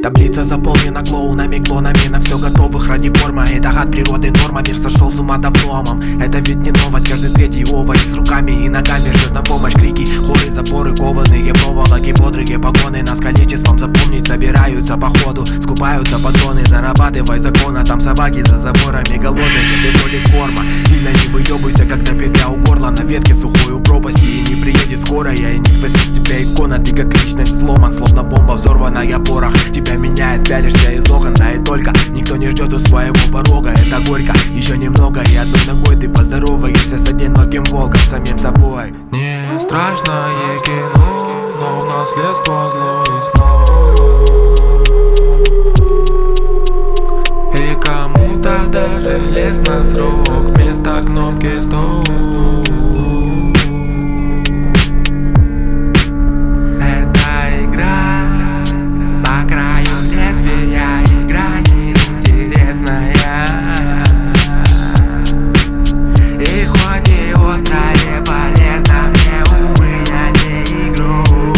Таблица заполнена клоунами, клонами на все готовых ради корма. Это от природы норма, мир сошел с ума давно, мам. Это ведь не новость, каждый третий овощ с руками и ногами ждет на помощь. Крики, хоры, заборы, кованые проволоки, бодрые погоны нас количеством запомнить собираются по ходу. Скупаются патроны, зарабатывай закон, а там собаки за заборами голодные. Ты вроде корма, сильно не выебывайся, когда петля у горла на ветке сухой у пропасти. И не приедет скорая, и не спасет тебя икона. Ты как личность сломан, словно бомба взорванная порох. Тебя меняет, пялишься из окон, да и только. Никто не ждет у своего порога, это горько. Еще немного и одной ногой ты поздороваешься с одиноким волком, самим собой. Не страшное кино, но в наследство зло и снов. И кому-то даже лез на срок вместо кнопки стоп. Это игра по краю лезвия, игра неинтересная. И хоть и острая полезна, мне, увы, я не игрок.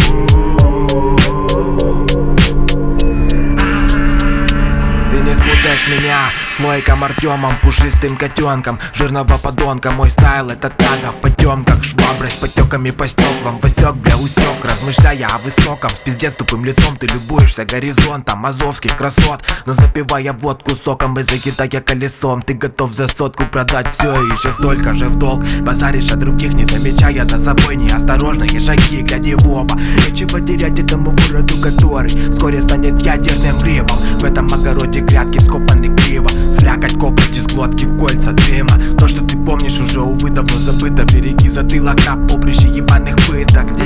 Ты не спутаешь меня с Лойком Артемом, пушистым котенком, жирного подонка. Мой стайл это тага в потемках, шваброй с потеками по стеклам. Высек, бля, усек, размышляя о высоком. С пиздец тупым лицом ты любуешься горизонтом азовских красот, но запивая водку соком и закидая колесом. Ты готов за сотку продать все и еще столько же в долг. Базаришь от других, не замечая за собой неосторожные шаги, глядя в оба. Нечего терять этому городу, который вскоре станет ядерным рыбом. В этом огороде грядки вскопаны криво, слякоть, копоть из глотки, кольца дыма. То, что ты помнишь, уже, увы, давно забыто. Береги затылок на поприще ебаных пыток.